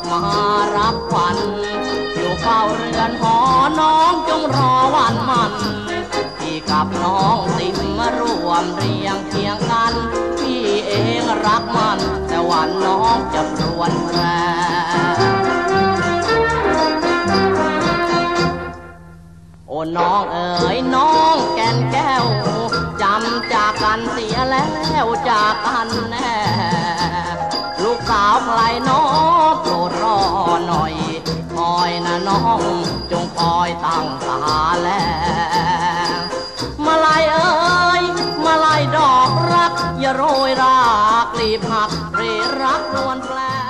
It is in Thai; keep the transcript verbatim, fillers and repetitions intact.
มารับขวัญอยู่เฝ้าเรือนหอน้องจงรอวันมันพี่กับน้องติมมารวมเรียงเคียงกันพี่เองรักมันแต่วันน้องจะรวนแรโอ้น้องเอ๋ยน้องแก่นแก้วจำจากกันเสียแล้วจากกันแน่ลูกสาวใครน้องโปรดรอหน่อยคอยนะน้องจงคอยตั้งตาแลมาลายเอ๋ยมาลายดอกรักอย่าโรยรากลีบหักเรรักรวนแปล